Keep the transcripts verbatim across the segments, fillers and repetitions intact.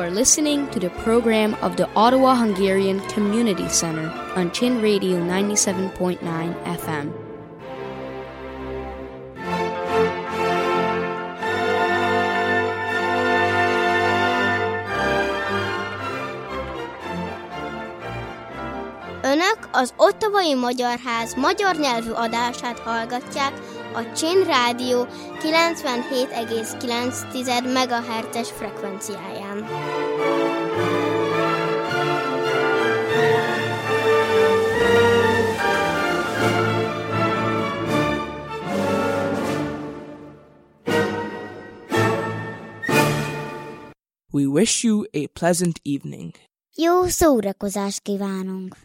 are listening to the program of the Ottawa Hungarian Community Center on Chin Radio ninety-seven point nine F M. Önök az Ottawai Magyar Ház magyar nyelvű adását hallgatják a Chin Rádió kilencvenhét egész kilenc megahertzes frekvenciáján. We wish you a pleasant evening. Jó szórakozást kívánunk!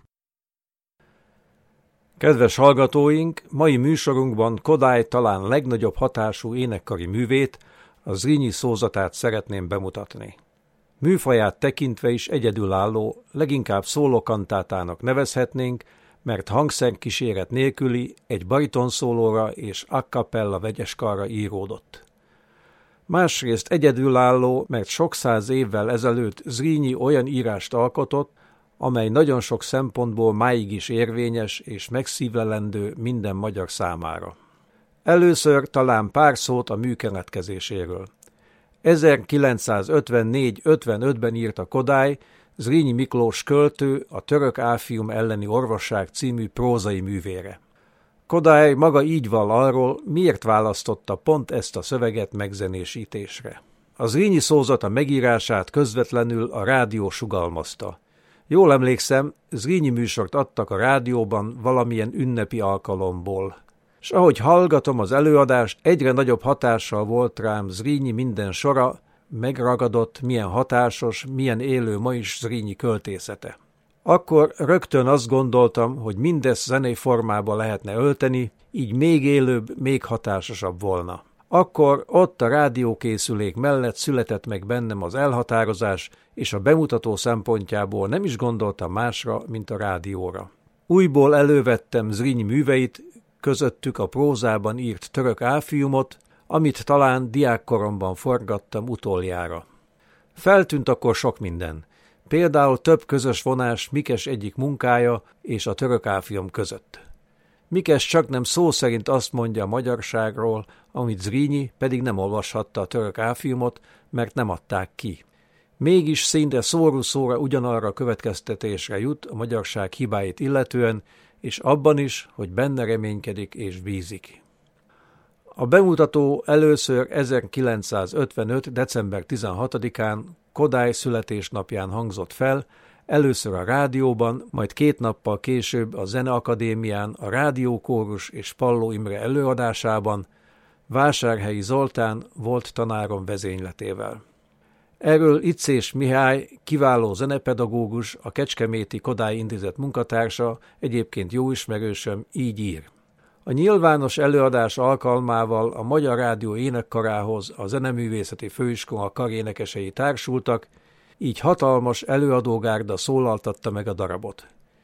Kedves hallgatóink, mai műsorunkban Kodály talán legnagyobb hatású énekkari művét, a Zrínyi szózatát szeretném bemutatni. Műfaját tekintve is egyedülálló, leginkább szólókantátának nevezhetnénk, mert hangszerkíséret nélküli, egy baritonszólóra és a cappella vegyeskarra íródott. Másrészt egyedülálló, mert sok száz évvel ezelőtt Zrínyi olyan írást alkotott, amely nagyon sok szempontból máig is érvényes és megszívlelendő minden magyar számára. Először talán pár szót a mű keletkezéséről. ezerkilencszázötvennégy ötvenötben írta Kodály Zrínyi Miklós költő a Török áfium elleni orvosság című prózai művére. Kodály maga így vall arról, miért választotta pont ezt a szöveget megzenésítésre. A Zrínyi szózata megírását közvetlenül a rádió sugalmazta. Jól emlékszem, Zrínyi műsort adtak a rádióban valamilyen ünnepi alkalomból. S ahogy hallgatom az előadást, egyre nagyobb hatással volt rám Zrínyi minden sora, megragadott, milyen hatásos, milyen élő ma is Zrínyi költészete. Akkor rögtön azt gondoltam, hogy mindezt zenei formába lehetne ölteni, így még élőbb, még hatásosabb volna. Akkor ott a rádiókészülék mellett született meg bennem az elhatározás, és a bemutató szempontjából nem is gondoltam másra, mint a rádióra. Újból elővettem Zrínyi műveit, közöttük a prózában írt Török áfiumot, amit talán diákkoromban forgattam utoljára. Feltűnt akkor sok minden. Például több közös vonás Mikes egyik munkája és a Török áfium között. Mikes csaknem szó szerint azt mondja a magyarságról, amit Zrínyi pedig nem olvashatta a Török áfiumot, mert nem adták ki. Mégis szinte szóról szóra ugyanarra a következtetésre jut a magyarság hibáit illetően, és abban is, hogy benne reménykedik és bízik. A bemutató először ezerkilencszázötvenöt. december tizenhatodikán Kodály születésnapján hangzott fel, először a rádióban, majd két nappal később a Zeneakadémián a Rádiókórus és Palló Imre előadásában, Vásárhelyi Zoltán volt tanárom vezényletével. Erről Icés Mihály, kiváló zenepedagógus, a Kecskeméti Kodály Intézet munkatársa, egyébként jó ismerősöm, így ír. A nyilvános előadás alkalmával a Magyar Rádió énekkarához a Zeneművészeti Főiskola karénekesei társultak, így hatalmas előadógárda szólaltatta meg a darabot.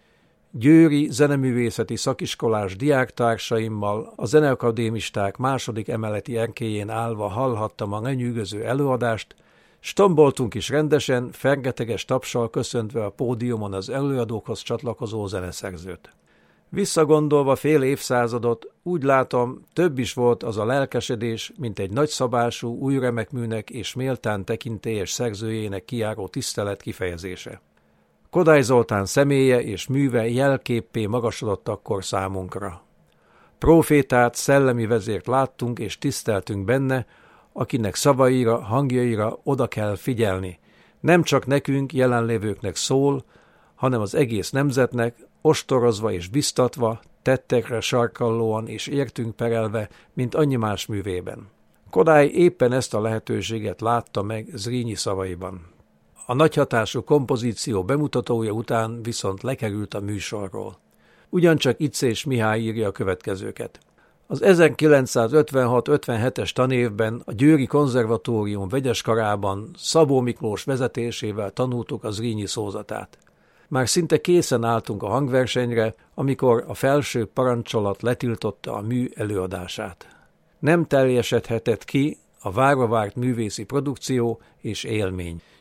Győri zeneművészeti szakiskolás diáktársaimmal a zeneakadémisták második emeleti erkélyén állva hallhattam a lenyűgöző előadást, s tomboltunk is rendesen, fergeteges tapssal köszöntve a pódiumon az előadókhoz csatlakozó zeneszerzőt. Visszagondolva fél évszázadot, úgy látom, több is volt az a lelkesedés, mint egy nagyszabású, új remek műnek és méltán tekintélyes szerzőjének kijáró tisztelet kifejezése. Kodály Zoltán személye és műve jelképpé magasodott akkor számunkra. Prófétát, szellemi vezért láttunk és tiszteltünk benne, akinek szavaira, hangjaira oda kell figyelni. Nem csak nekünk, jelenlévőknek szól, hanem az egész nemzetnek, ostorozva és biztatva, tettekre sarkallóan és értünk perelve, mint annyi más művében. Kodály éppen ezt a lehetőséget látta meg Zrínyi szavaiban. A nagyhatású kompozíció bemutatója után viszont lekerült a műsorról. Ugyancsak Icés Mihály írja a következőket. Az ezerkilencszázötvenhat ötvenhetes tanévben a Győri Konzervatórium vegyeskarában Szabó Miklós vezetésével tanultuk a Zrínyi szózatát. Már szinte készen álltunk a hangversenyre, amikor a felső parancsolat letiltotta a mű előadását. Nem teljesedhetett ki a várva várt művészi produkció és élmény.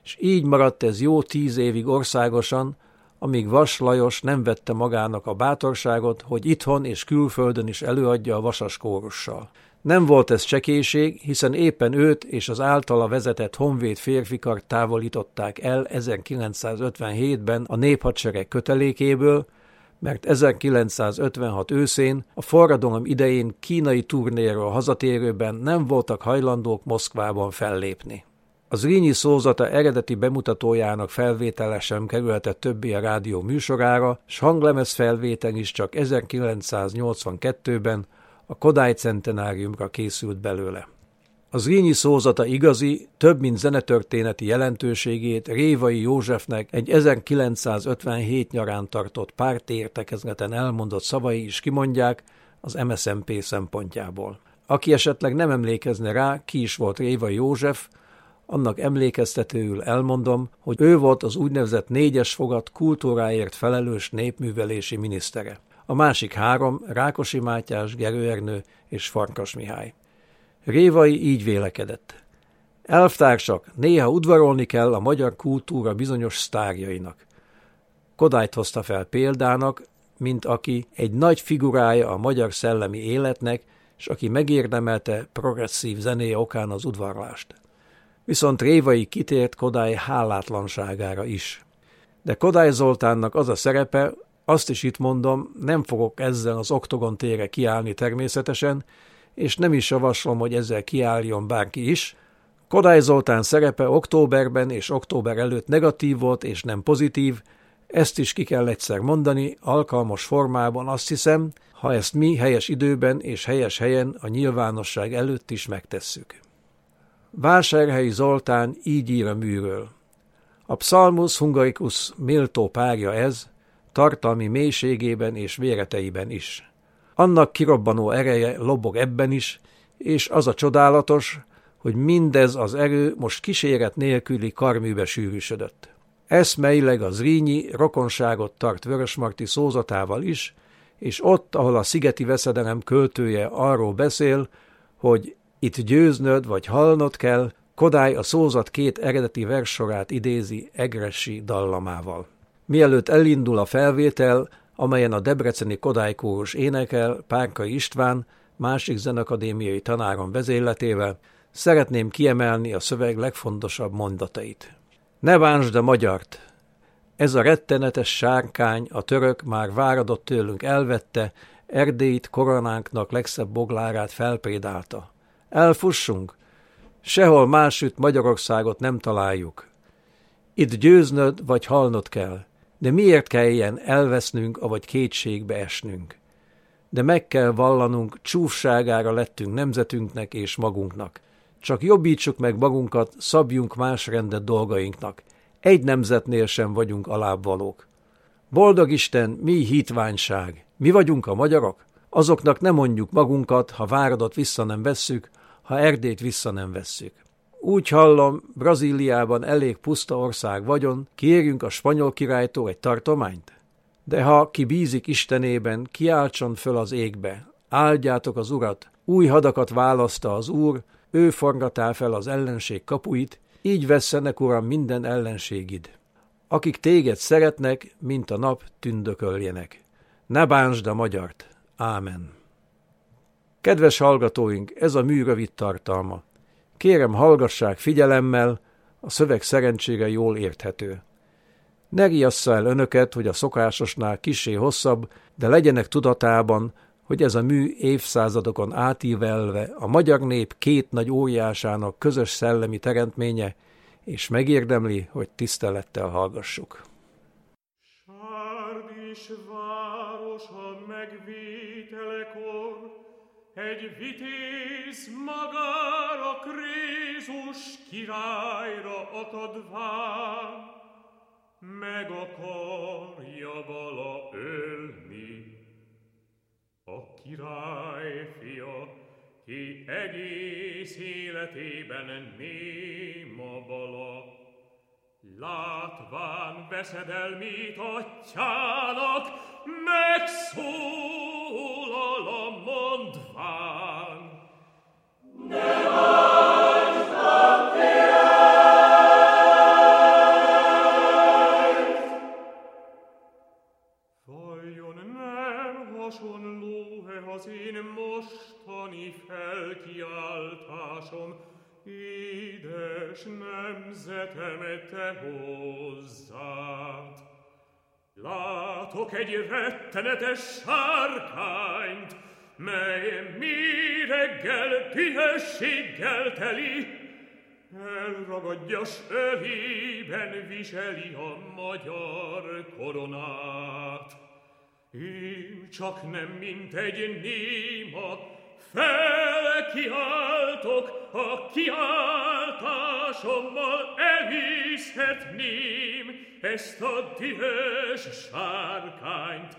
és így maradt ez jó tíz évig országosan, amíg Vas Lajos nem vette magának a bátorságot, hogy itthon és külföldön is előadja a vasas kórussal. Nem volt ez csekéség, hiszen éppen őt és az általa vezetett honvéd férfikart távolították el ezerkilencszázötvenhétben a néphadsereg kötelékéből, mert ezerkilencszázötvenhat őszén a forradalom idején kínai turnéról hazatérőben nem voltak hajlandók Moszkvában fellépni. A Zrínyi szózata eredeti bemutatójának felvétele sem kerülhetett többé a rádió műsorára, s hanglemez felvétel is csak ezerkilencszáznyolcvankettőben a Kodály centenáriumra készült belőle. A Zrínyi szózata igazi, több mint zenetörténeti jelentőségét Révai Józsefnek egy ezerkilencszázötvenhét nyarán tartott párti értekezleten elmondott szavai is kimondják az em es zé em pé szempontjából. Aki esetleg nem emlékezne rá, ki is volt Révai József, annak emlékeztetőül elmondom, hogy ő volt az úgynevezett négyes fogat kultúráért felelős népművelési minisztere. A másik három, Rákosi Mátyás, Gerő Ernő és Farkas Mihály. Révai így vélekedett. Elvtársak, néha udvarolni kell a magyar kultúra bizonyos sztárjainak. Kodályt hozta fel példának, mint aki egy nagy figurája a magyar szellemi életnek, és aki megérdemelte progresszív zenéje okán az udvarlást. Viszont Révai kitért Kodály hálátlanságára is. De Kodály Zoltánnak az a szerepe, azt is itt mondom, nem fogok ezzel az oktogon térre kiállni természetesen, és nem is javaslom, hogy ezzel kiálljon bárki is. Kodály Zoltán szerepe októberben és október előtt negatív volt és nem pozitív, ezt is ki kell egyszer mondani, alkalmas formában azt hiszem, ha ezt mi helyes időben és helyes helyen a nyilvánosság előtt is megtesszük. Vásárhelyi Zoltán így ír a műről. A Psalmus Hungaricus méltó párja ez, tartalmi mélységében és véreteiben is. Annak kirobbanó ereje lobog ebben is, és az a csodálatos, hogy mindez az erő most kíséret nélküli karműbe sűrűsödött. Eszmeileg a Zrínyi rokonságot tart Vörösmarty szózatával is, és ott, ahol a szigeti veszedelem költője arról beszél, hogy itt győznöd vagy halnod kell, Kodály a szózat két eredeti verssorát idézi Egressi dallamával. Mielőtt elindul a felvétel, amelyen a debreceni Kodály kórus énekel Párkai István, másik zenakadémiai tanárom vezérletével, szeretném kiemelni a szöveg legfontosabb mondatait. Ne bánsd a magyart! Ez a rettenetes sárkány, a török már váradott tőlünk elvette, Erdélyt koronánknak legszebb boglárát felprédálta. Elfussunk? Sehol másütt Magyarországot nem találjuk. Itt győznöd vagy halnod kell, de miért kelljen elvesznünk, avagy kétségbe esnünk? De meg kell vallanunk, csúfságára lettünk nemzetünknek és magunknak. Csak jobbítsuk meg magunkat, szabjunk más rendet dolgainknak. Egy nemzetnél sem vagyunk alábbvalók. Boldog Isten, mi hitványság! Mi vagyunk a magyarok? Azoknak nem mondjuk magunkat, ha Váradot vissza nem vesszük, ha Erdélyt vissza nem vesszük. Úgy hallom, Brazíliában elég puszta ország vagyon, kérjünk a spanyol királytól egy tartományt? De ha ki bízik Istenében, kiáltson föl az égbe, áldjátok az Urat, új hadakat választa az Úr, ő forgatál fel az ellenség kapuit, így vesszenek, Uram, minden ellenségid. Akik téged szeretnek, mint a nap, tündököljenek. Ne bánsd a magyart. Ámen. Kedves hallgatóink, ez a mű rövid tartalma. Kérem, hallgassák figyelemmel, a szöveg szerencsére jól érthető. Ne riassza el önöket, hogy a szokásosnál kissé hosszabb, de legyenek tudatában, hogy ez a mű évszázadokon átívelve a magyar nép két nagy óriásának közös szellemi teremtménye, és megérdemli, hogy tisztelettel hallgassuk. Sárdis városa megvételekor, egy vitéz magára Krézus királyra akadván, meg akarja vala ölni. A király fia, ki egész életében néma vala, látván veszedelmét atyának, megszólal a mondván. Ne bántsd a király! hasonló-e az én mostani felkiáltásom, édes nemzetem, te hozzád? Látok egy rettenetes sárkányt, mely mi reggel dühösséggel teli, elragadja s ölében viseli a magyar koronát. Én csak nem mint egy néma felkiáltok, a kiáltásommal elűzhetném ezt a dühös sárkányt.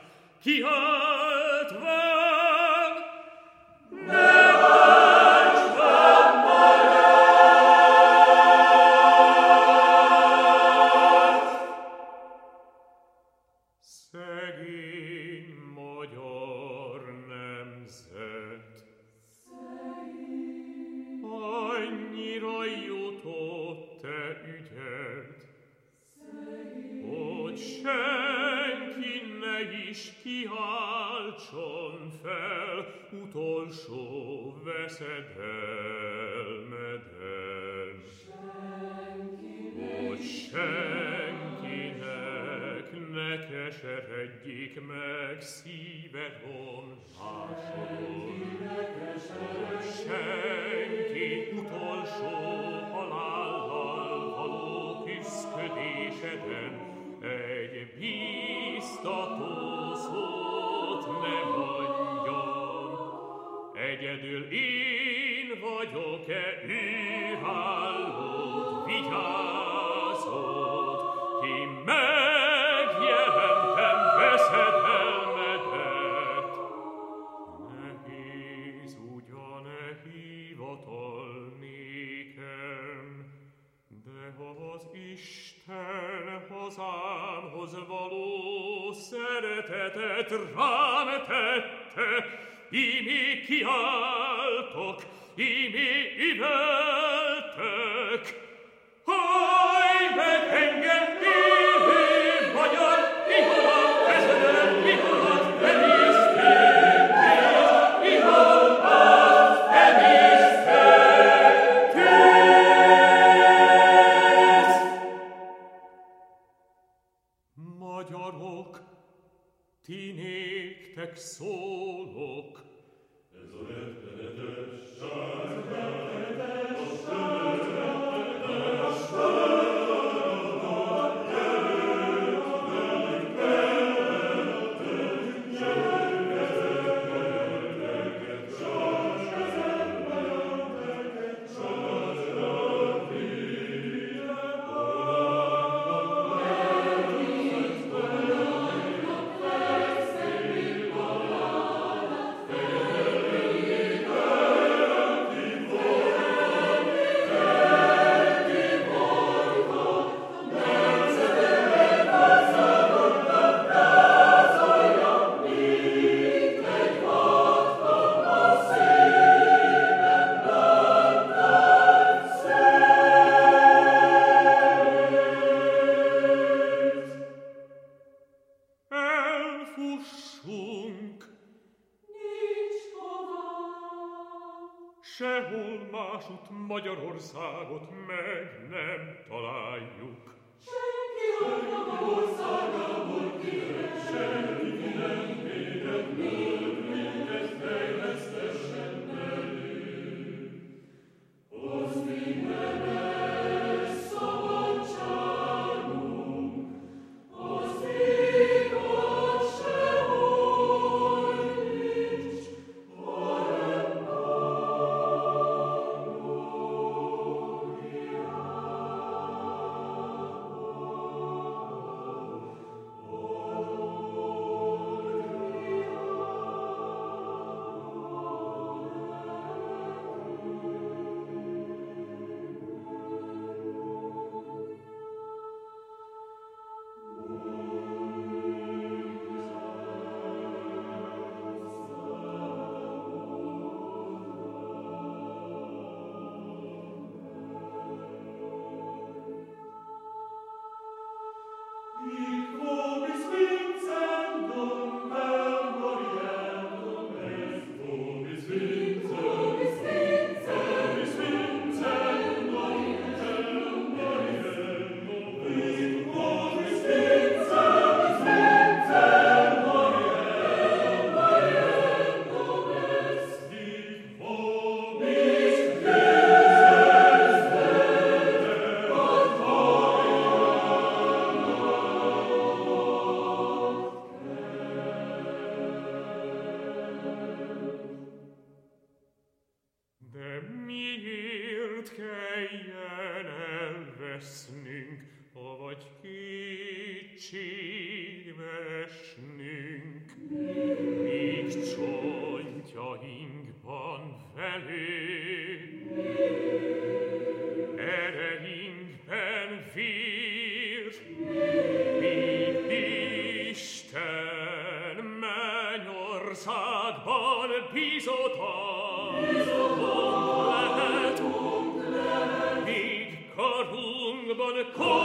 Kiáltván, ne válts van magát! Szegény magyar nemzet, annyira jutott te ügyed, hogy senki ne is kiáltson fel utolsó veszedelmeden. Hogy senkinek ne keseredjék meg szíve vonzáson. Hogy senki utolsó halállal való küszködéseden egy bíztató szót ne mondjon. Egyedül én vagyok-e űrállód, vigyázód, ki megjelentem veszedelmedet. Nehéz ugyan-e hivatal nékem, de az Isten hazámhoz való szeretetet rám tette, ímé kiáltok, ímé üvöltök. Hajj meg engem, élő magyar, ihol a kezedem, ihol az emésztőtél, ihol az emésztőtél. Magyarok, ti néktek szólok. Ez a rettenetes sárkány, sehol másutt Magyarországot meg nem találjuk. Senki harmaga országából kijön, senki nem védett még minket fejlesztessen belül. Hozd mindenes szabadságunk, hozd végot sehol nincs, hanem Angliából. Magyarországban bizottatunk lehet, míg karunkban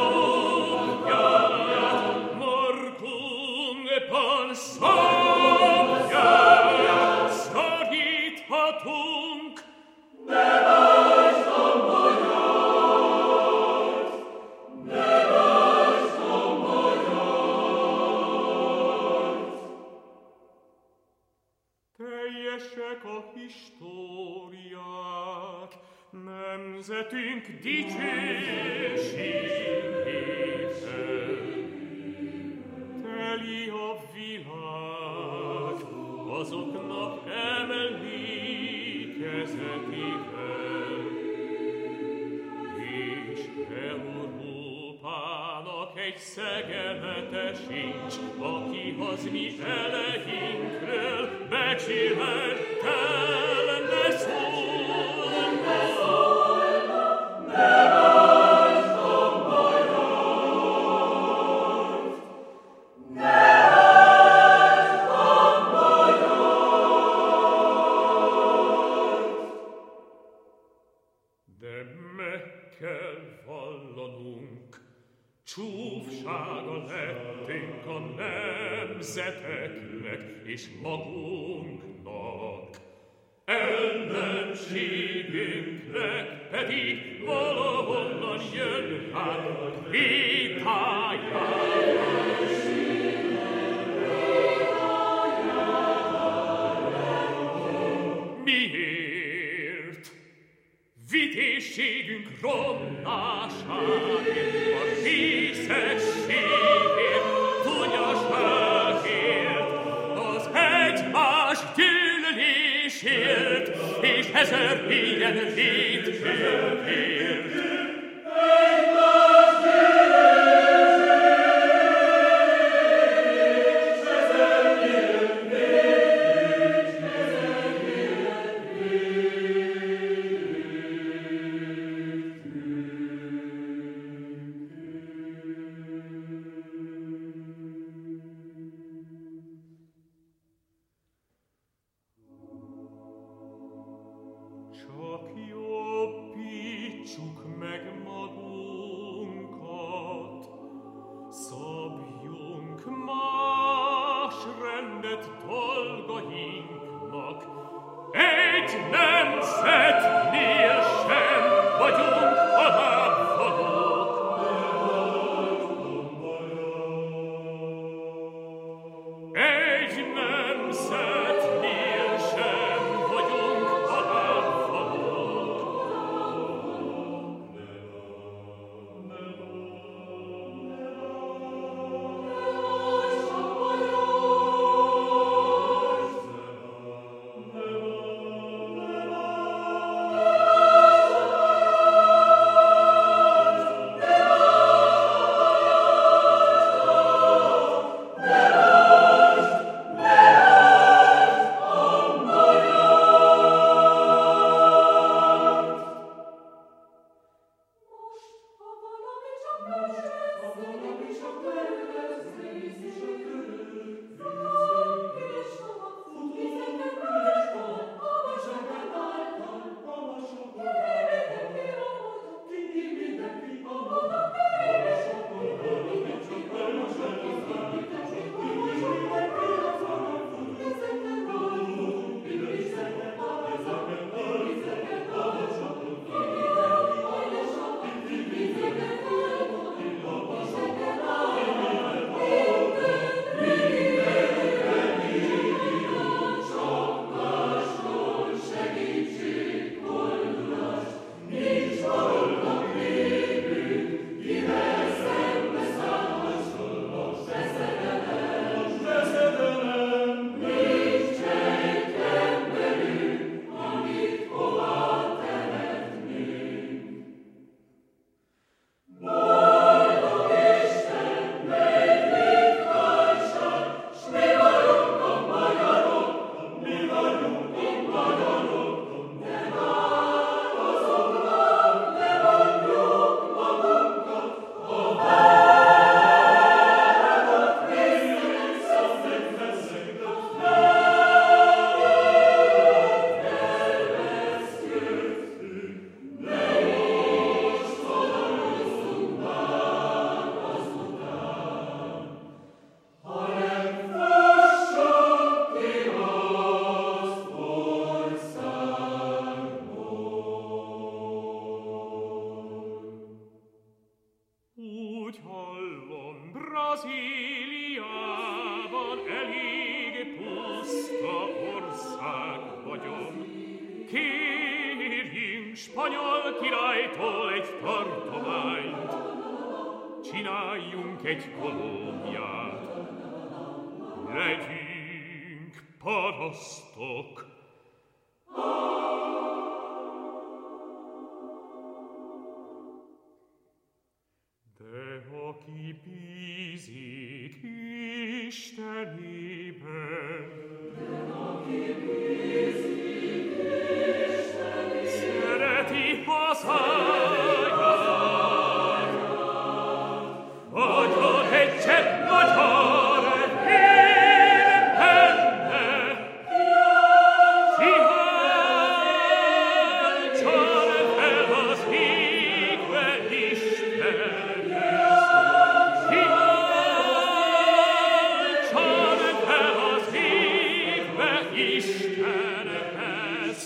kopját, markunkban szabját szoríthatunk. Ne várj a magyart, ne várj a magyart. Teljesek a históriák, nemzetünk dicsőségével. Teli a világ azoknak emlékezetével, és Európának egy szegelete sincs, akihoz mi elejénkről becsülettel ne szólna. Ne várj a magyart, ne várj a magyart. De meg kell vallanunk, csúfsága lettünk a nemzeteknek és magunknak. Ellenségünknek pedig valahonnan jön hát vétájára. Miért? Vitézségünk romlásáért, a részességért, tunyaságért, az egymás gyűlölésért, és ezer ilyen létködért. Csak jobbítsuk meg magunkat, szabjunk más rendet dolgainknak. Egy nemzetnél sem vagyunk alábbvalók. Egy nemzetnél sem vagyunk alábbvalók. spanyol királytól egy tartományt, csináljunk egy kolóniát, legyünk parasztok. De aki bízik Istenében, de aki bízik Istenében, szereti hazáját, vagyon egy csepp magyar él benne, kiáltson fel az égbe Istenhez, kiáltson fel az égbe Istenhez,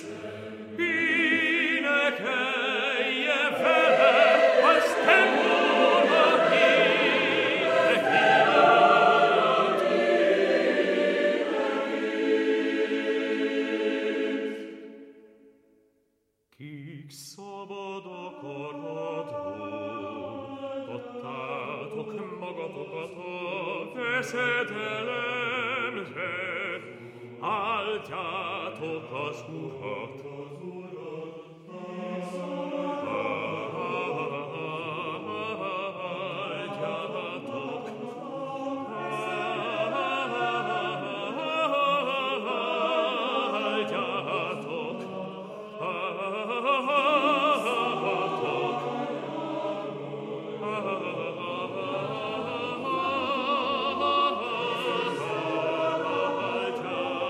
énekelje vele az templomnak énekét. Kik szabad akaratból adtátok magatokat a veszedelemre, áldjátok az Urat.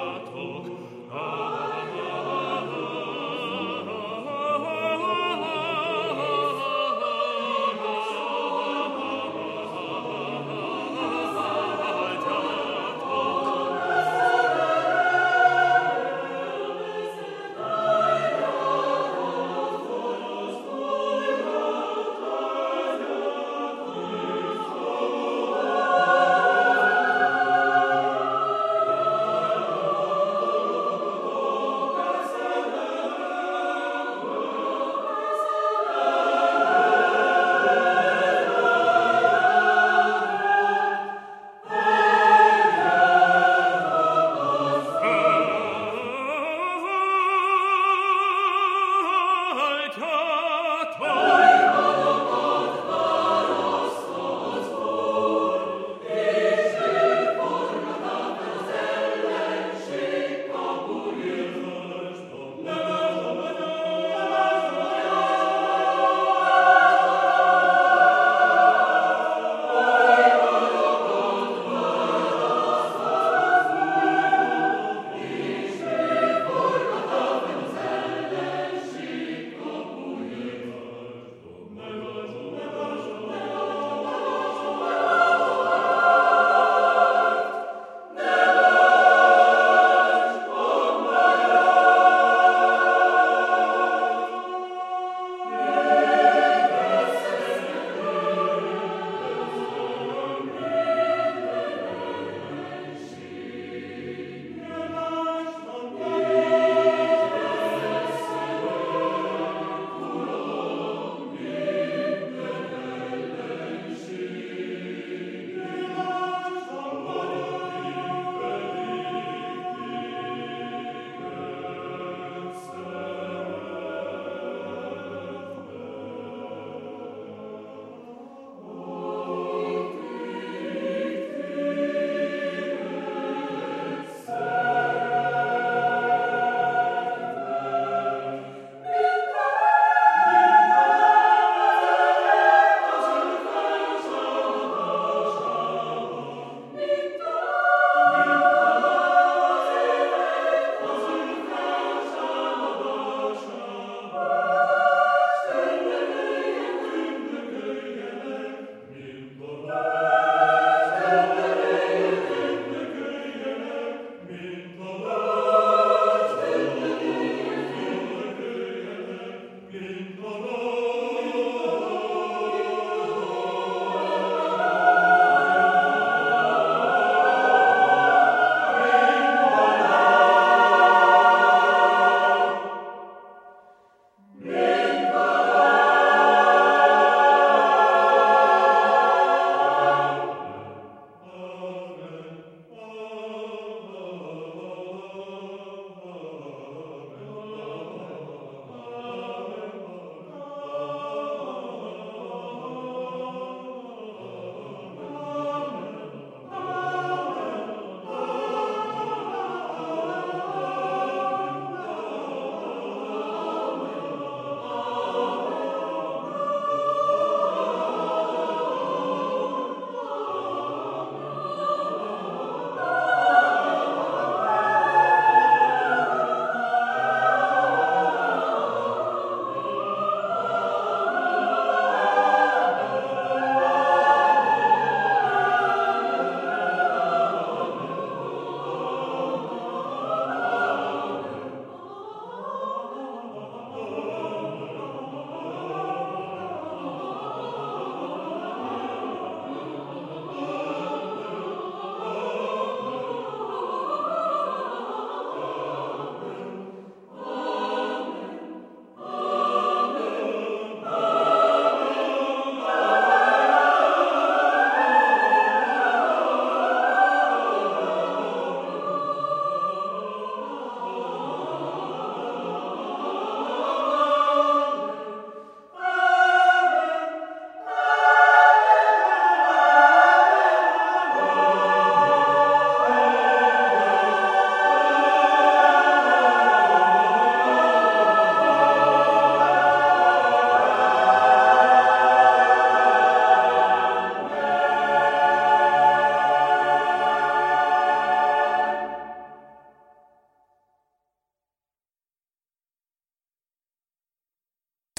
Oh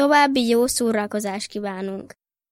További jó szórakozást kívánunk!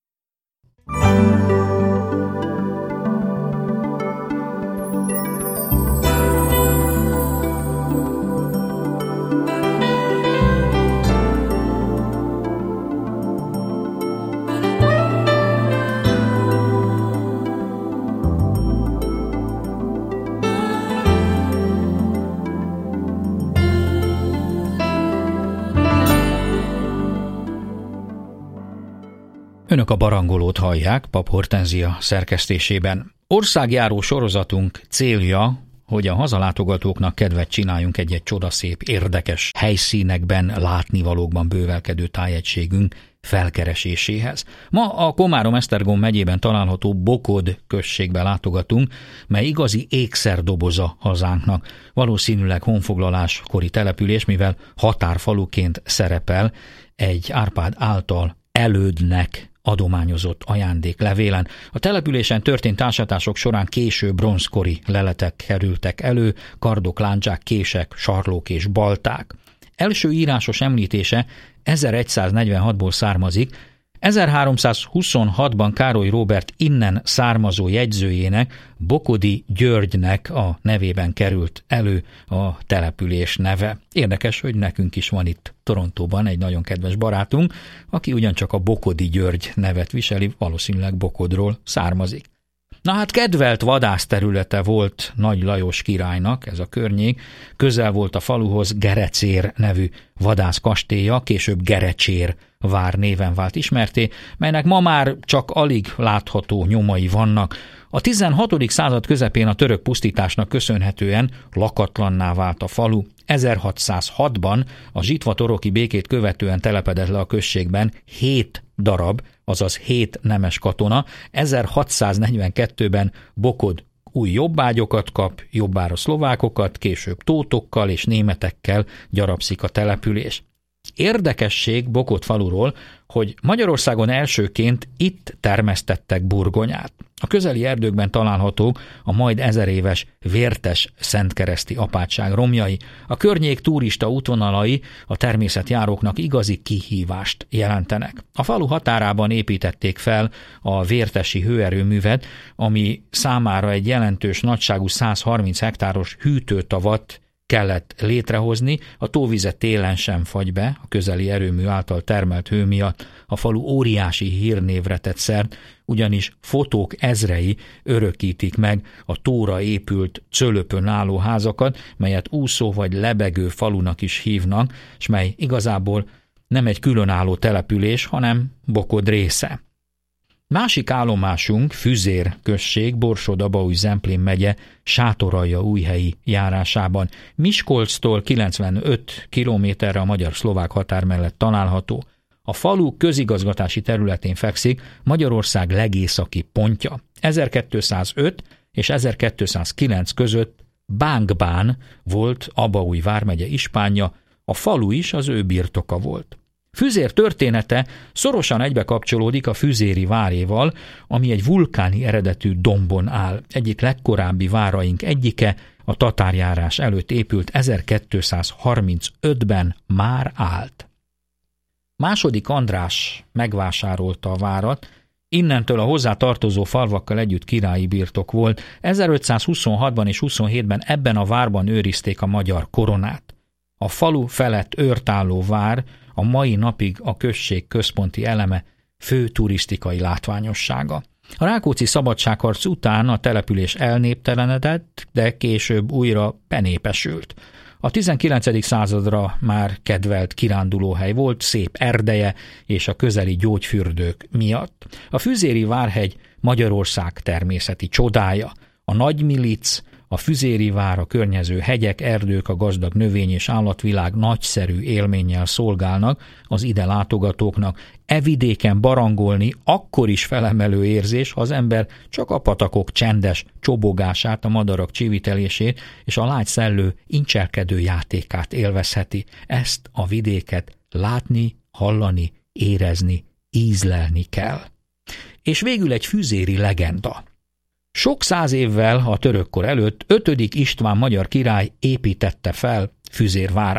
Önök a Barangolót hallják Pap Hortenzia szerkesztésében. Országjáró sorozatunk célja, hogy a hazalátogatóknak kedvet csináljunk egy-egy csodaszép, érdekes helyszínekben, látnivalókban bővelkedő tájegységünk felkereséséhez. Ma a Komárom-Esztergom megyében található Bokod községbe látogatunk, mely igazi ékszerdoboza hazánknak. Valószínűleg honfoglaláskori település, mivel határfaluként szerepel egy Árpád által elődnek adományozott ajándéklevélen. A településen történt ásatások során késő bronzkori leletek kerültek elő, kardok, lándzsák, kések, sarlók és balták. Első írásos említése ezeregyszáznegyvenhatból származik, ezerháromszázhuszonhatban Károly Róbert innen származó jegyzőjének, Bokodi Györgynek a nevében került elő a település neve. Érdekes, hogy nekünk is van itt Torontóban egy nagyon kedves barátunk, aki ugyancsak a Bokodi György nevet viseli, valószínűleg Bokodról származik. Na hát kedvelt vadászterülete volt Nagy Lajos királynak ez a környék, közel volt a faluhoz Gerecér nevű vadászkastélya, később Gerecsér vár néven vált ismerté, melynek ma már csak alig látható nyomai vannak. A tizenhatodik század közepén a török pusztításnak köszönhetően lakatlanná vált a falu. ezerhatszázhatban a zsitva-toroki békét követően telepedett le a községben hét darab, azaz hét nemes katona, ezerhatszáznegyvenkettőben Bokod új jobbágyokat kap, jobbára szlovákokat, később tótokkal és németekkel gyarapszik a település. Érdekesség Bokod faluról, hogy Magyarországon elsőként itt termesztettek burgonyát. A közeli erdőkben találhatók a majd ezer éves vértes szentkereszti apátság romjai. A környék turista útvonalai a természetjáróknak igazi kihívást jelentenek. A falu határában építették fel a vértesi hőerőművet, ami számára egy jelentős nagyságú százharminc hektáros hűtőtavat kellett létrehozni, a tóvizet télen sem fagy be, a közeli erőmű által termelt hő miatt. A falu óriási hírnévre tett szert, ugyanis fotók ezrei örökítik meg a tóra épült cölöpön álló házakat, melyet úszó vagy lebegő falunak is hívnak, s mely igazából nem egy különálló település, hanem Bokod része. Másik állomásunk Füzér község, Borsod-Abaúj-Zemplén megye Sátoraljaújhelyi járásában. Miskolctól kilencvenöt kilométerre a magyar-szlovák határ mellett található. A falu közigazgatási területén fekszik, Magyarország legészaki pontja. ezerkétszázöt és ezerkétszázkilenc között Bánkbán volt Abaúj vármegye ispánja, a falu is az ő birtoka volt. Füzér története szorosan egybe kapcsolódik a füzéri váréval, ami egy vulkáni eredetű dombon áll. Egyik legkorábbi váraink egyike, a tatárjárás előtt épült, ezerkétszázharmincötben már állt. Második András megvásárolta a várat, innentől a hozzá tartozó falvakkal együtt királyi birtok volt. ezerötszázhuszonhatban és huszonhétben ebben a várban őrizték a magyar koronát. A falu felett őrtálló vár a mai napig a község központi eleme, fő turisztikai látványossága. A Rákóczi szabadságharc után a település elnéptelenedett, de később újra benépesült. A tizenkilencedik századra már kedvelt kirándulóhely volt, szép erdeje és a közeli gyógyfürdők miatt. A Füzéri várhegy Magyarország természeti csodája. A Nagymilic, a Füzéri vár, a környező hegyek, erdők, a gazdag növény- és állatvilág nagyszerű élménnyel szolgálnak az ide látogatóknak. E vidéken barangolni akkor is felemelő érzés, ha az ember csak a patakok csendes csobogását, a madarak csivitelését és a lágy szellő incselkedő játékát élvezheti. Ezt a vidéket látni, hallani, érezni, ízlelni kell. És végül egy füzéri legenda. Sok száz évvel a törökkor előtt ötödik István magyar király építette fel Füzér várát.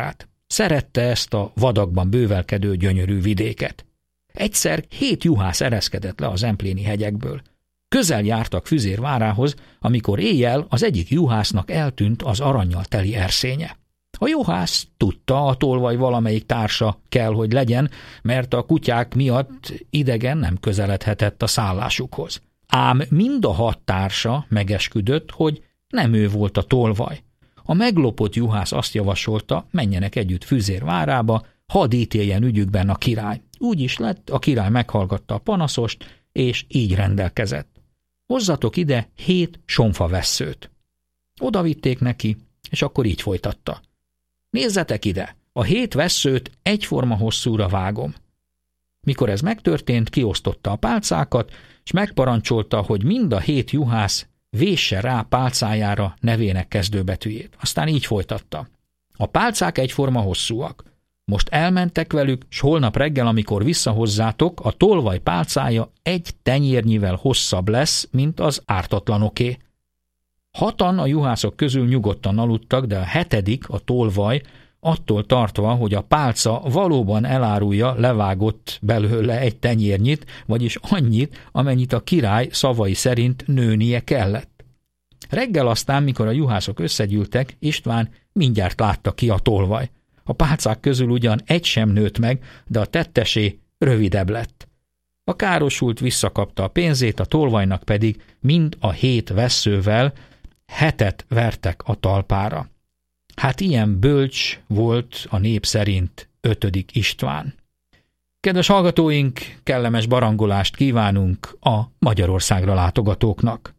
Szerette ezt a vadakban bővelkedő gyönyörű vidéket. Egyszer hét juhász ereszkedett le az empléni hegyekből. Közel jártak Füzér várához, amikor éjjel az egyik juhásznak eltűnt az arannyal teli erszénye. A juhász tudta, a tolvaj valamelyik társa kell, hogy legyen, mert a kutyák miatt idegen nem közeledhetett a szállásukhoz. Ám mind a hat társa megesküdött, hogy nem ő volt a tolvaj. A meglopott juhász azt javasolta, menjenek együtt Füzér várába, hadd ítéljen ügyükben a király. Úgy is lett, a király meghallgatta a panaszost, és így rendelkezett. Hozzatok ide hét somfavesszőt. Oda vitték neki, és akkor így folytatta. Nézzetek ide, a hét vesszőt egyforma hosszúra vágom. Mikor ez megtörtént, kiosztotta a pálcákat, és megparancsolta, hogy mind a hét juhász vésse rá pálcájára nevének kezdőbetűjét. Aztán így folytatta. A pálcák egyforma hosszúak. Most elmentek velük, s holnap reggel, amikor visszahozzátok, a tolvaj pálcája egy tenyérnyivel hosszabb lesz, mint az ártatlanoké. Hatan a juhászok közül nyugodtan aludtak, de a hetedik, a tolvaj, attól tartva, hogy a pálca valóban elárulja, levágott belőle egy tenyérnyit, vagyis annyit, amennyit a király szavai szerint nőnie kellett. Reggel aztán, mikor a juhászok összegyűltek, István mindjárt látta ki a tolvaj. A pálcák közül ugyan egy sem nőtt meg, de a tettesé rövidebb lett. A károsult visszakapta a pénzét, a tolvajnak pedig mind a hét vesszővel hetet vertek a talpára. Hát ilyen bölcs volt a nép szerint ötödik István. Kedves hallgatóink, kellemes barangolást kívánunk a Magyarországra látogatóknak.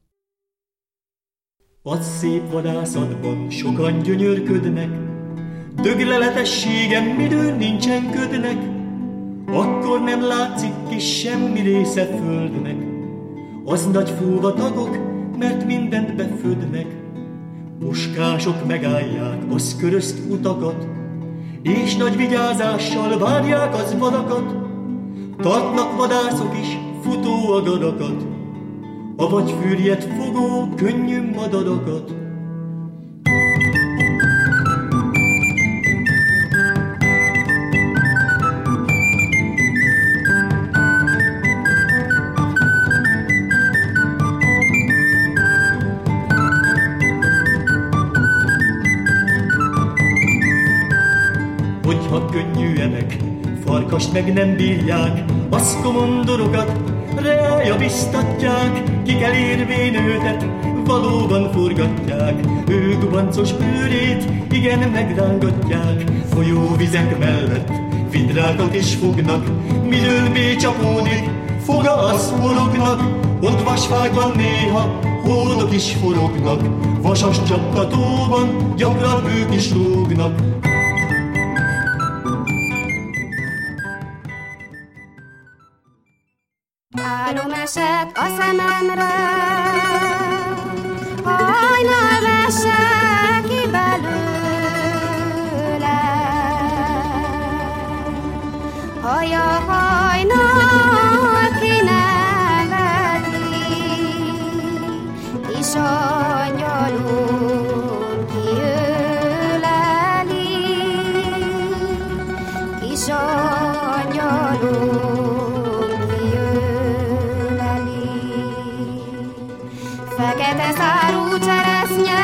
A szép vadászatban sokan gyönyörködnek, dögleletességem midőn nincsen ködnek, akkor nem látszik kis semmi része földnek. Az nagy fúvatagok, mert mindent befödnek, puskások megállják az körözt utakat, és nagy vigyázással várják az vadakat. Tartnak vadászok is futó agadakat, avagy fürjet fogó könnyű madarakat. Hogyha könnyű emek farkast meg nem bírják, az komondorokat reája biztatják, kik elérvén őtet valóban forgatják, ő gubancos bőrét igen megrángatják. Folyóvizek mellett vidrákat is fognak, midőn becsapódik, foga az forognak, ott vasfákban néha hódok is forognak, vasas csapkatóban gyakran ők is lógnak. Álom esett a szememre, hajnal mese ki belőle. Haja hajnal kineveti, kis angyalom kiöleli, kis angyalom. Fekete szárú cseresznye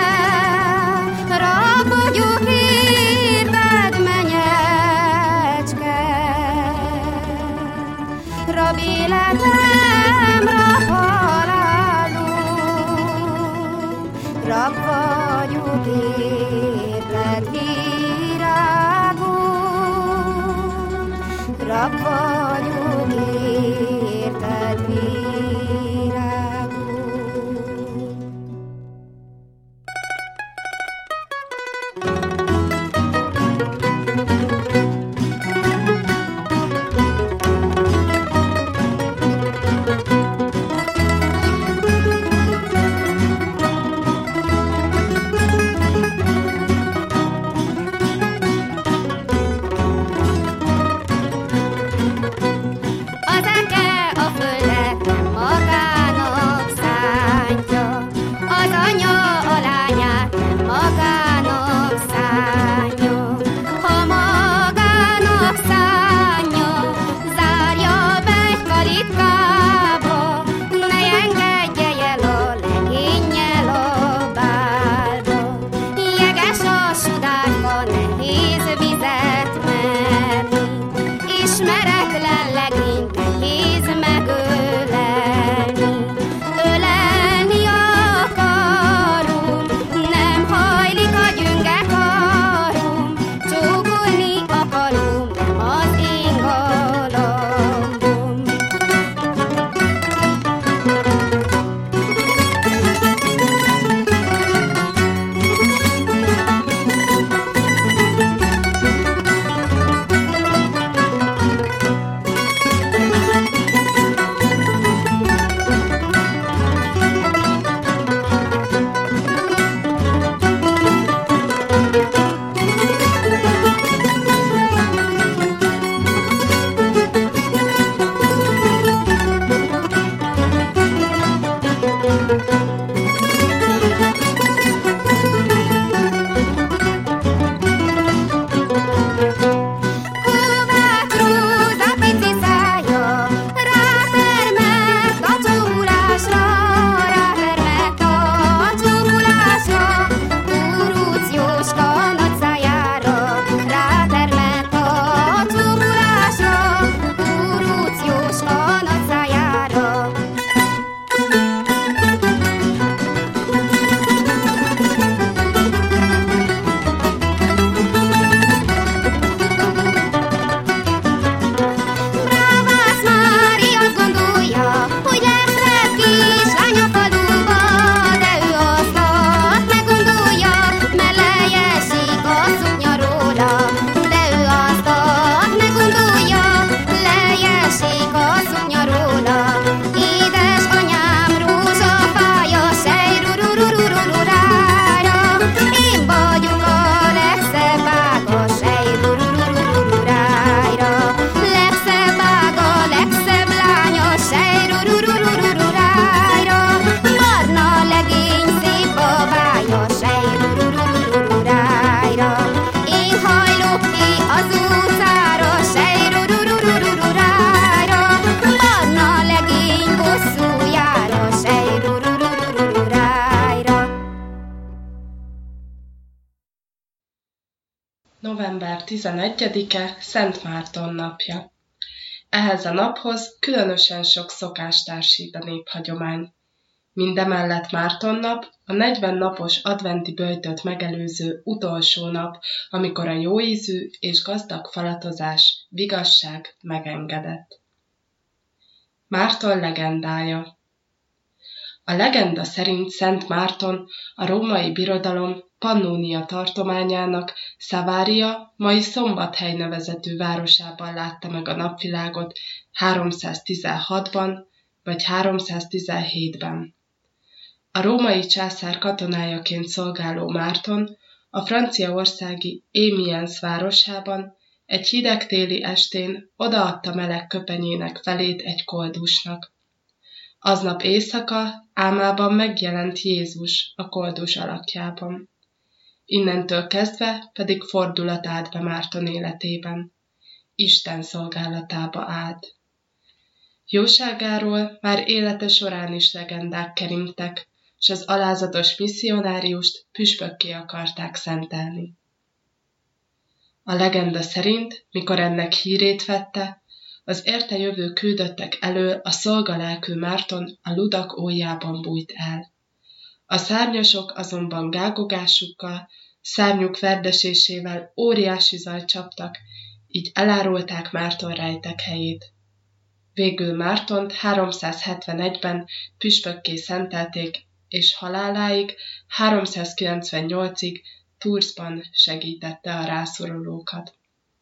november tizenegyedike Szent Márton napja. Ehhez a naphoz különösen sok szokást társít a néphagyomány. Mindemellett Márton nap a negyven napos adventi böjtöt megelőző utolsó nap, amikor a jóízű és gazdag falatozás, vigasság megengedett. Márton legendája. A legenda szerint Szent Márton a római birodalom Pannónia tartományának Szavária, mai Szombathely nevezetű városában látta meg a napvilágot háromszáztizenhatban vagy háromszáztizenhétben. A római császár katonájaként szolgáló Márton a franciaországi Amiens városában egy hideg téli estén odaadta meleg köpenyének felét egy koldusnak. Aznap éjszaka álmában megjelent Jézus a koldus alakjában. Innentől kezdve pedig fordulat állt be Márton életében. Isten szolgálatába állt. Jóságáról már élete során is legendák keringtek, s az alázatos misszionáriust püspökké akarták szentelni. A legenda szerint, mikor ennek hírét vette, az érte jövő küldöttek elől a szolgalelkű Márton a ludak ójában bújt el. A szárnyasok azonban gágogásukkal, szárnyuk verdesésével óriási zajt csaptak, így elárulták Márton rejtek helyét. Végül Mártont háromszázhetvenegyben püspökké szentelték, és haláláig háromszázkilencvennyolcig Toursban segítette a rászorulókat.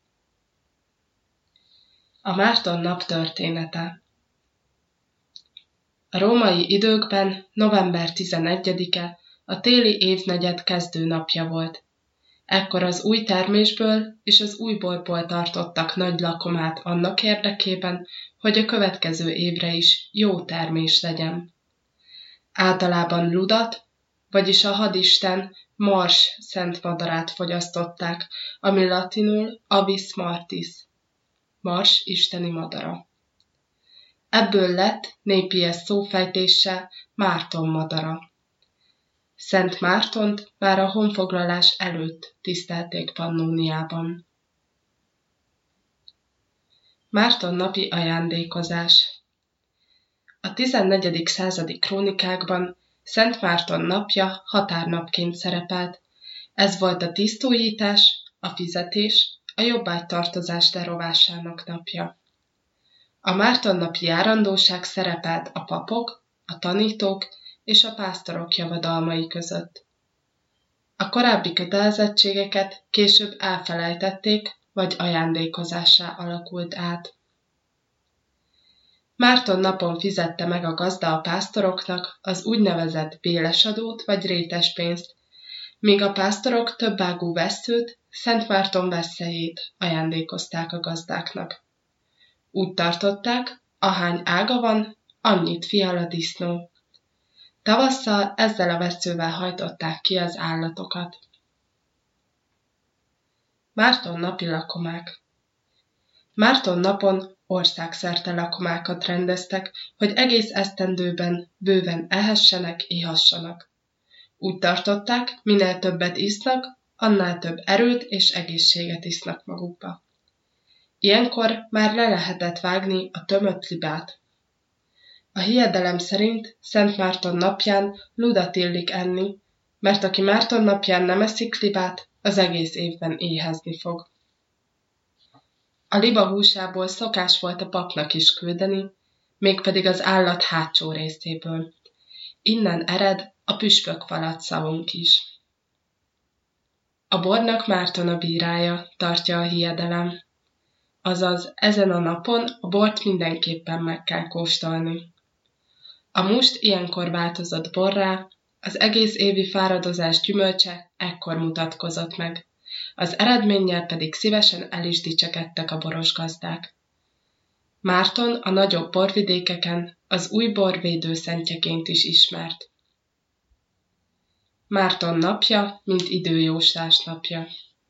A Márton nap története. A római időkben november tizenegyedike a téli évnegyed kezdő napja volt. Ekkor az új termésből és az új borból tartottak nagy lakomát annak érdekében, hogy a következő évre is jó termés legyen. Általában ludat, vagyis a hadisten Mars szent madarát fogyasztották, ami latinul avis martis, Mars isteni madara. Ebből lett népies szófejtéssel Márton madara. Szent Mártont már a honfoglalás előtt tisztelték Pannóniában. Márton napi ajándékozás. A tizennegyedik századi krónikákban Szent Márton napja határnapként szerepelt. Ez volt a tisztújítás, a fizetés, a jobbágytartozás lerovásának napja. A Márton napi járandóság szerepelt a papok, a tanítók és a pásztorok javadalmai között. A korábbi kötelezettségeket később elfelejtették, vagy ajándékozássá alakult át. Márton napon fizette meg a gazda a pásztoroknak az úgynevezett bélesadót vagy rétespénzt, míg a pásztorok többágú vesszőt, Szent Márton vesszejét ajándékozták a gazdáknak. Úgy tartották, ahány ága van, annyit fial a disznó. Tavasszal ezzel a vesszővel hajtották ki az állatokat. Márton napi lakomák. Márton napon országszerte lakomákat rendeztek, hogy egész esztendőben bőven ehessenek, ihassanak. Úgy tartották, minél többet isznak, annál több erőt és egészséget isznak magukba. Ilyenkor már le lehetett vágni a tömött libát. A hiedelem szerint Szent Márton napján ludat illik enni, mert aki Márton napján nem eszik libát, az egész évben éhezni fog. A liba húsából szokás volt a papnak is küldeni, mégpedig az állat hátsó részéből. Innen ered a püspök falatszavunk is. A bornak Márton a bírája, tartja a hiedelem. Azaz ezen a napon a bort mindenképpen meg kell kóstolni. A must ilyenkor változott borrá, az egész évi fáradozás gyümölcse ekkor mutatkozott meg, az eredménnyel pedig szívesen el is dicsekedtek a boros gazdák. Márton a nagyobb borvidékeken az új bor védőszentjeként is ismert. Márton napja, mint időjóslás napja.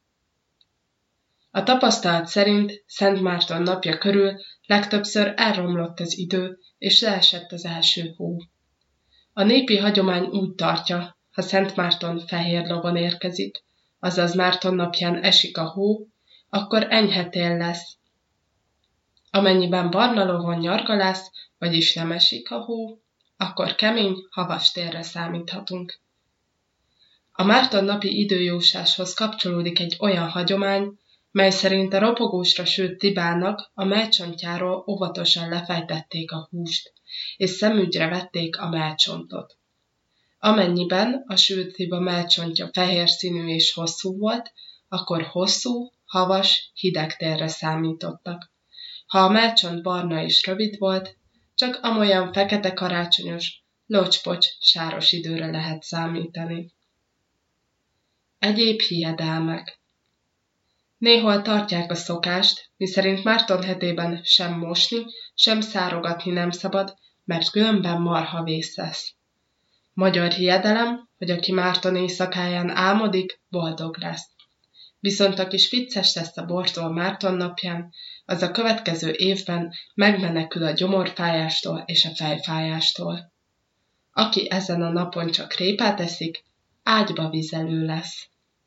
A tapasztalat szerint Szent Márton napja körül legtöbbször elromlott az idő, és leesett az első hó. A népi hagyomány úgy tartja, ha Szent Márton fehér lovon érkezik, azaz Márton napján esik a hó, akkor enyhe tél lesz. Amennyiben barna lovon nyargalász, vagyis nem esik a hó, akkor kemény, havas télre számíthatunk. A Márton napi időjósáshoz kapcsolódik egy olyan hagyomány, mely szerint a ropogósra sült tibának a mellcsontjáról óvatosan lefejtették a húst, és szemügyre vették a mellcsontot. Amennyiben a sült tiba mellcsontja fehér színű és hosszú volt, akkor hosszú, havas, hideg télre számítottak. Ha a mellcsont barna és rövid volt, csak amolyan fekete karácsonyos, locspocs, sáros időre lehet számítani. Egyéb hiedelmek. Néhol tartják a szokást, miszerint Márton hetében sem mosni, sem szárogatni nem szabad, mert különben marha vész lesz. Magyar hiedelem, hogy aki Márton éjszakáján álmodik, boldog lesz. Viszont aki vicces lesz a bortól Márton napján, az a következő évben megmenekül a gyomorfájástól és a fejfájástól. Aki ezen a napon csak répát eszik, ágyba vizelő lesz.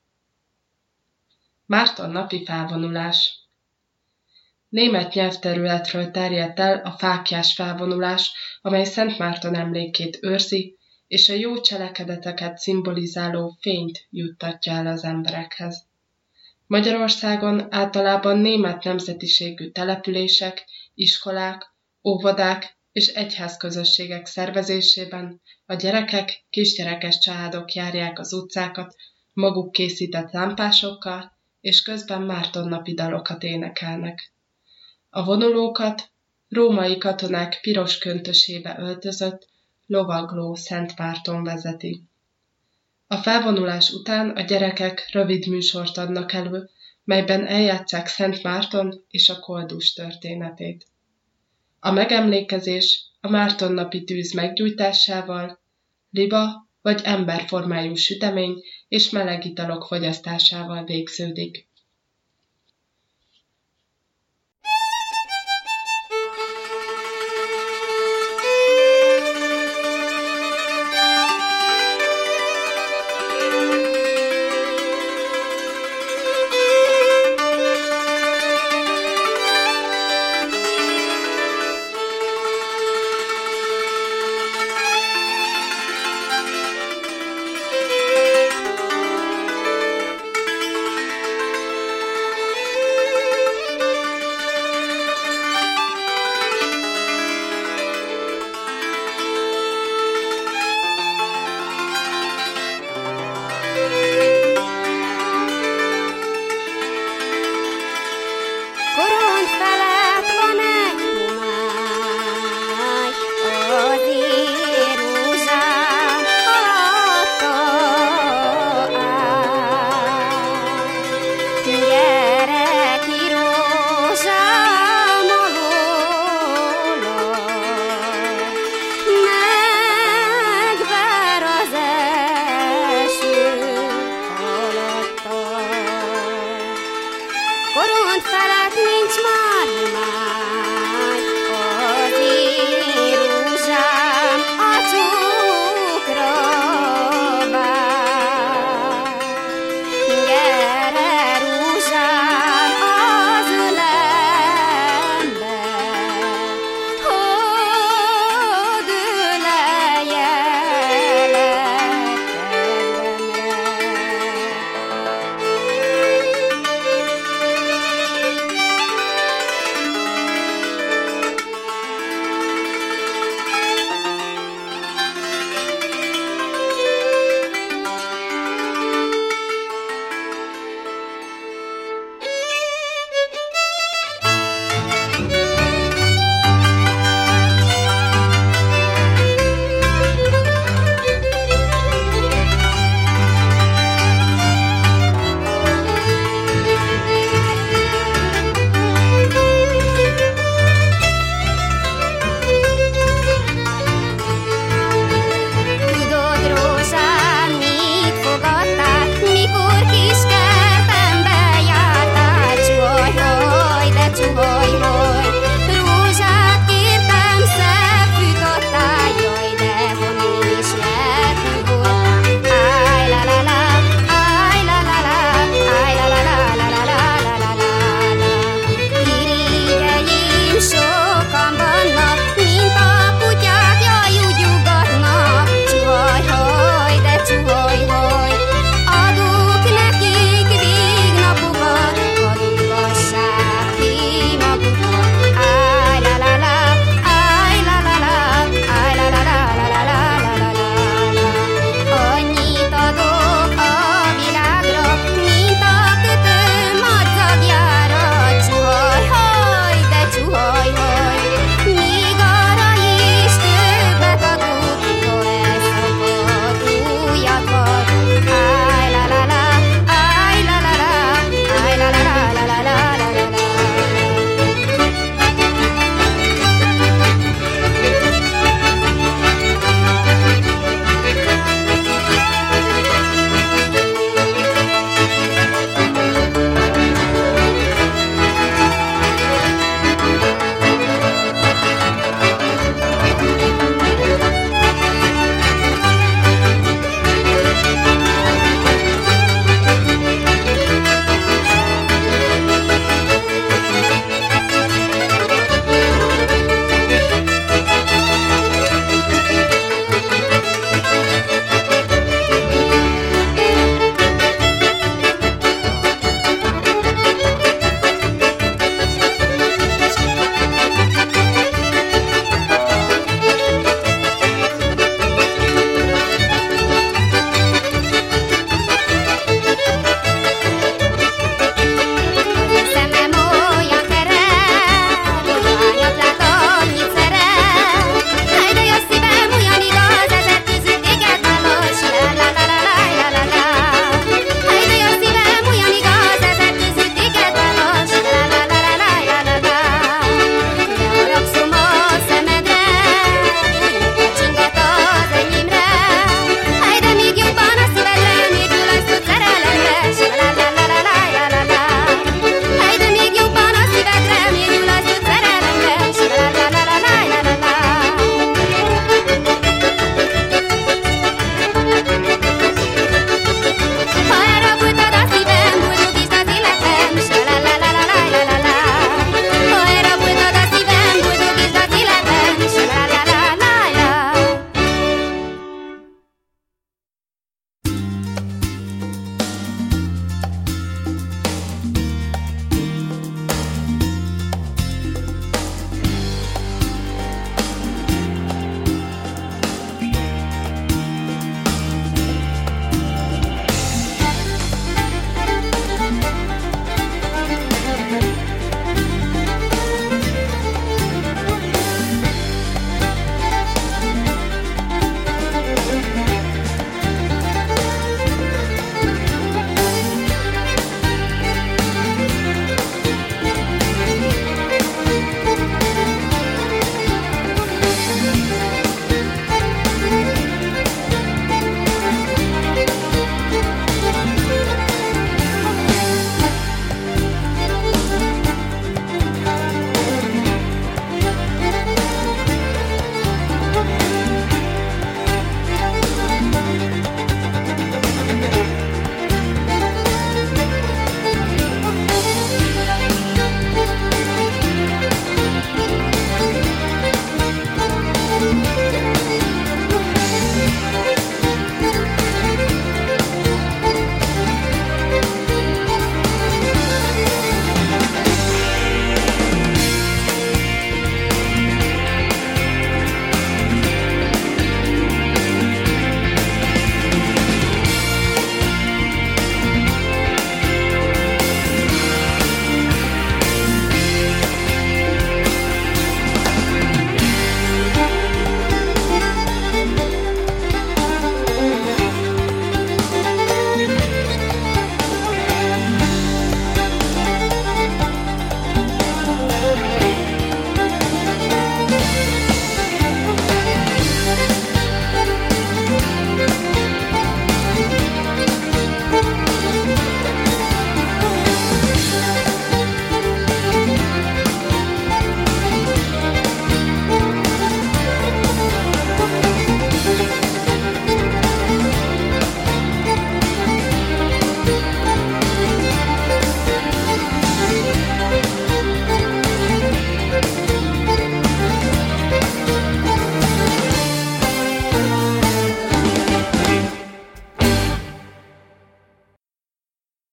Márton napi felvonulás. Német nyelvterületről terjedt el a fáklyás felvonulás, amely Szent Márton emlékét őrzi, és a jó cselekedeteket szimbolizáló fényt juttatja el az emberekhez. Magyarországon általában német nemzetiségű települések, iskolák, óvodák és egyházközösségek szervezésében a gyerekek, kisgyerekes családok járják az utcákat maguk készített lámpásokkal, és közben Márton napi dalokat énekelnek. A vonulókat római katonák piros köntösébe öltözött, lovagló Szent Márton vezeti. A felvonulás után a gyerekek rövid műsort adnak elő, melyben eljátsszák Szent Márton és a koldus történetét. A megemlékezés a Márton napi tűz meggyújtásával, liba vagy emberformájú sütemény és meleg italok fogyasztásával végződik.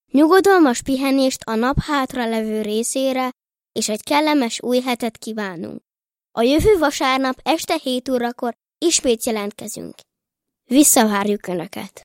Nyugodalmas pihenést a nap hátralevő részére, és egy kellemes új hetet kívánunk. A jövő vasárnap este hét órakor ismét jelentkezünk. Visszavárjuk Önöket!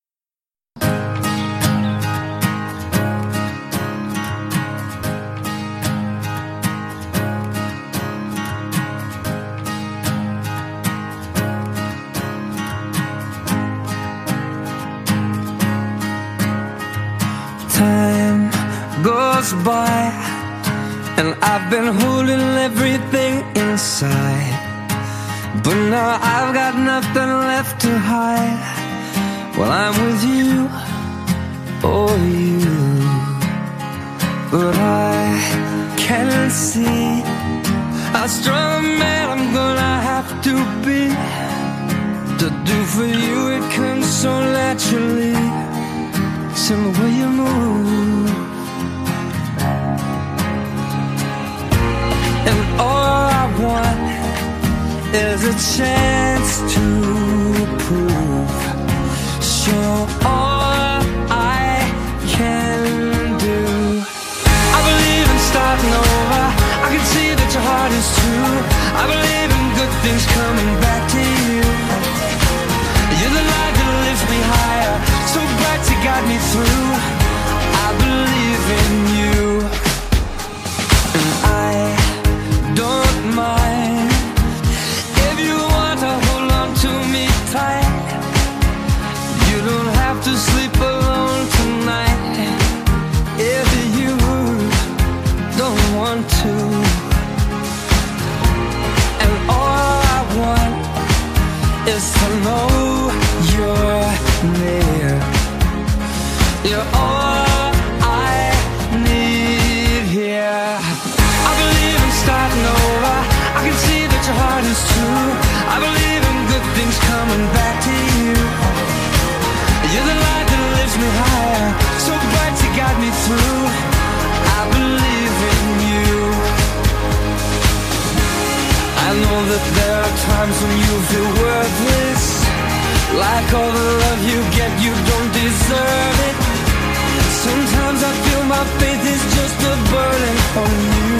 Time goes by and I've been holding everything inside, but now I've got nothing left to hide. Well, I'm with you, oh you, but I can't see how strong a man I'm gonna have to be to do for you. It comes so naturally, it's in the way you move. And all I want is a chance to prove, show all I can do. I believe in starting over, I can see that your heart is true. I believe in good things coming back to you. You're the light that lifts me higher, so bright you got me through. I believe in you, and I don't mind if you want to hold on to me tight. You don't have to sleep alone tonight if you don't want to. And all I want is to know you're near. You're all I need here. I believe in starting over, I can see that your heart is true. I believe in good things coming back to you. You're the light that lifts me higher, so bright you got me through. I believe in you. I know that there are times when you feel worthless, like all the love you get you don't deserve it. Sometimes I feel my faith is just a burden on you.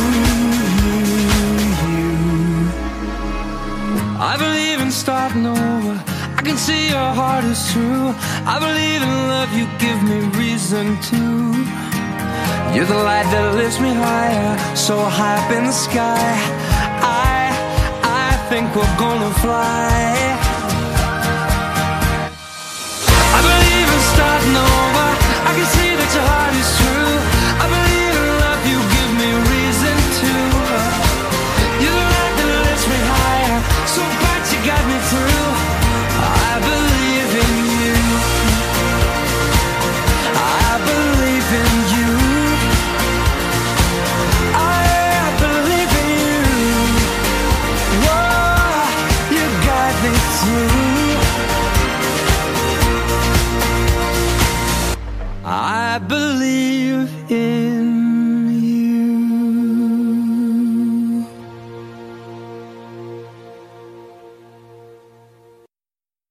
I believe in starting over, I can see your heart is true. I believe in love, you give me reason to. You're the light that lifts me higher, so high up in the sky. I, I think we're gonna fly. I believe in starting over, I can see that your heart is true. I believe in love, you give me reason to. You're the light that lifts me higher, so bright you got me through. I believe in you, I believe in you, I believe in you. Whoa, you got me through. I believe